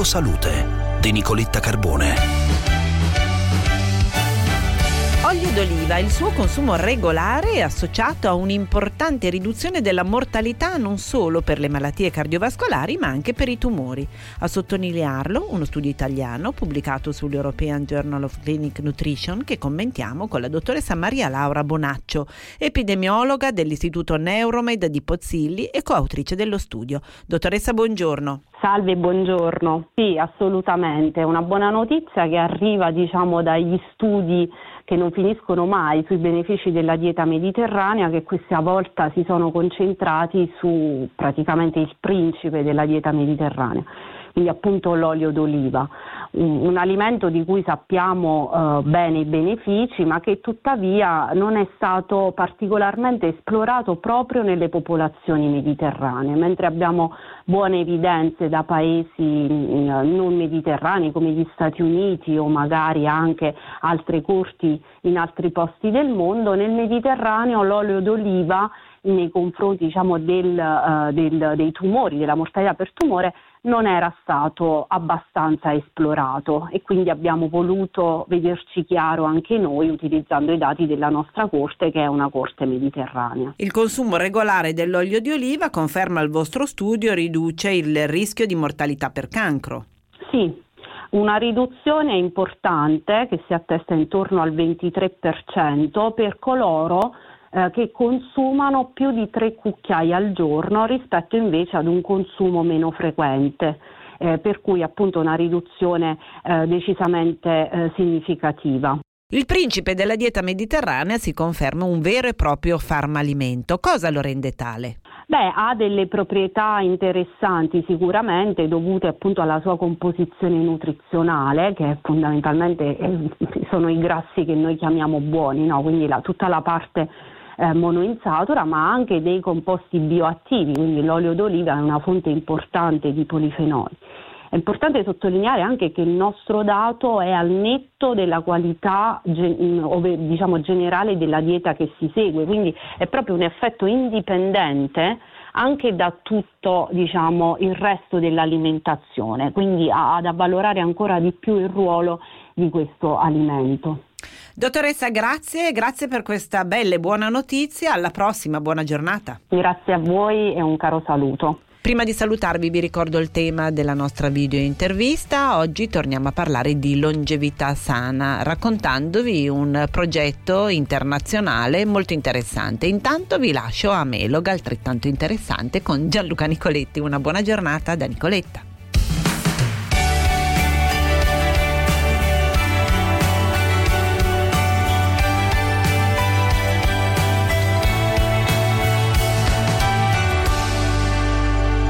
Salute di Nicoletta Carbone. Olio d'oliva, il suo consumo regolare è associato a un'importante riduzione della mortalità non solo per le malattie cardiovascolari ma anche per i tumori. A sottolinearlo uno studio italiano pubblicato sull'European Journal of Clinic Nutrition che commentiamo con la dottoressa Maria Laura Bonaccio, epidemiologa dell'Istituto Neuromed di Pozzilli e coautrice dello studio. Dottoressa, buongiorno. Salve, buongiorno. Sì, assolutamente. Una buona notizia che arriva, dagli studi che non finiscono mai sui benefici della dieta mediterranea, che questa volta si sono concentrati su praticamente il principe della dieta mediterranea, quindi appunto l'olio d'oliva, un alimento di cui sappiamo bene i benefici, ma che tuttavia non è stato particolarmente esplorato proprio nelle popolazioni mediterranee, mentre abbiamo buone evidenze da paesi non mediterranei come gli Stati Uniti o magari anche altre corti in altri posti del mondo. Nel Mediterraneo l'olio d'oliva nei confronti dei tumori, della mortalità per tumore, non era stato abbastanza esplorato e quindi abbiamo voluto vederci chiaro anche noi utilizzando i dati della nostra corte, che è una corte mediterranea. Il consumo regolare dell'olio di oliva, conferma il vostro studio, riduce il rischio di mortalità per cancro. Sì, una riduzione importante che si attesta intorno al 23% per coloro che consumano più di 3 cucchiai al giorno rispetto invece ad un consumo meno frequente, per cui appunto una riduzione decisamente significativa. Il principe della dieta mediterranea si conferma un vero e proprio farmalimento. Cosa lo rende tale? Ha delle proprietà interessanti sicuramente dovute appunto alla sua composizione nutrizionale, che fondamentalmente sono i grassi che noi chiamiamo buoni, no? Quindi tutta la parte monoinsatura, ma anche dei composti bioattivi, quindi l'olio d'oliva è una fonte importante di polifenoli. È importante sottolineare anche che il nostro dato è al netto della qualità generale della dieta che si segue, quindi è proprio un effetto indipendente anche da tutto il resto dell'alimentazione, quindi ad avvalorare ancora di più il ruolo di questo alimento. Dottoressa, grazie per questa bella e buona notizia. Alla prossima, buona giornata. Grazie a voi e un caro saluto. Prima di salutarvi vi ricordo il tema della nostra video intervista. Oggi torniamo a parlare di longevità sana, raccontandovi un progetto internazionale molto interessante. Intanto vi lascio a Melog, altrettanto interessante, con Gianluca Nicoletti. Una buona giornata da Nicoletta.